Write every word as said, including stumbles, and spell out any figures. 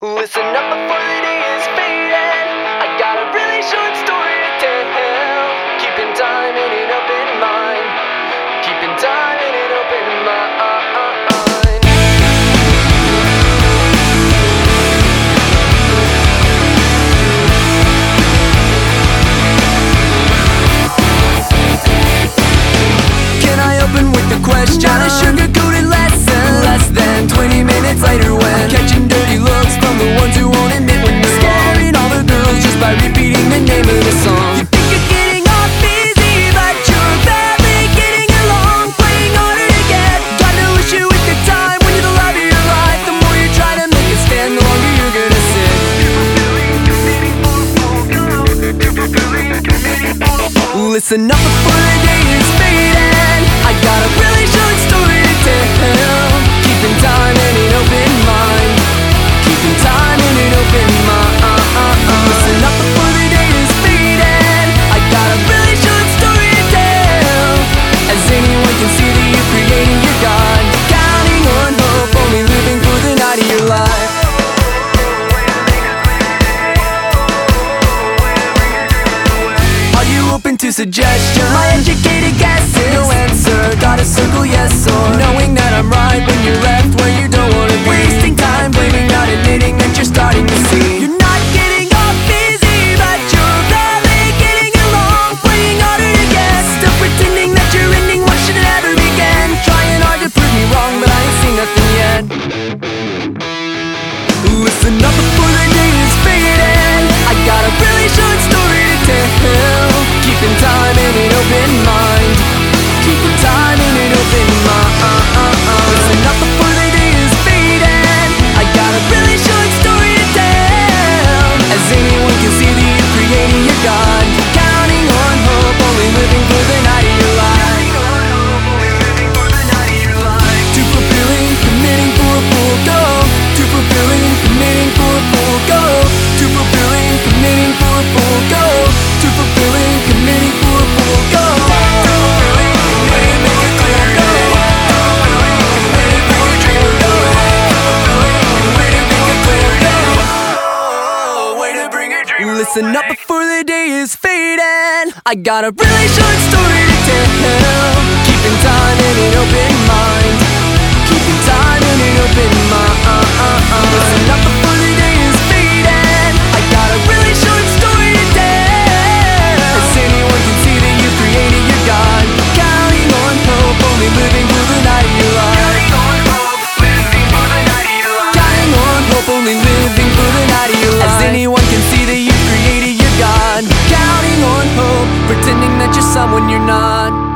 Listen up before the day is fading. I got a really short story to tell. Keeping time in an open mind. Keeping time in an open mind. Can I open with the question? Not a sugar-coated lesson. Less than twenty minutes later when catching dirty looks from the ones who won't admit when you're scaring all the girls just by repeating the name of the song. You think you're getting off easy, but you're barely getting along. Playing harder to get. Got no issue with the time when you're the love of your life. The more you try to make it stand, the longer you're gonna sit. Listen up before the day is fading. I got a really short story to tell. Keeping time in an open mind. Keeping time in an open mind. Listen up before the day is fading. I got a really short story to tell. As anyone can see that you created your God. Counting on hope, only living for the night of your life. Are you open to suggestion? My educated guesses. No answer, gotta circle yes or knowing that I'm right when you're left where you don't wanna be. Wasting time blaming, not admitting that you're starting to see. You're not getting off easy, but you're barely getting along. Playing harder to get. Still pretending that you're ending what should never began. Trying hard to prove me wrong, but I ain't seen nothing yet. Listen up before the day is fading. I got a really short story to tell. Keeping time in an open mind. Keeping time in an open mind. Listen up before the day is fading. I got a really short story to tell. As anyone can see that you created your God. Counting on hope, only living for the night of your life. Too fulfilling, committing for a full go. Too fulfilling, committing for a full go. Too fulfilling, committing for a full go. Too fulfilling, committing for a full go. Listen up before the day is fading. I got a really short story to tell. Keeping time in an open mind. Keeping time in an open mind. Listen up before the day is fading. I got a really short story to tell. As anyone can see that you created your God. Counting on hope, only living for the night of your life. Counting on hope, living for the night of your life. Counting on hope, only living for the night of your life. As anyone can see that you created your God. Counting on hope, pretending that you're someone you're not.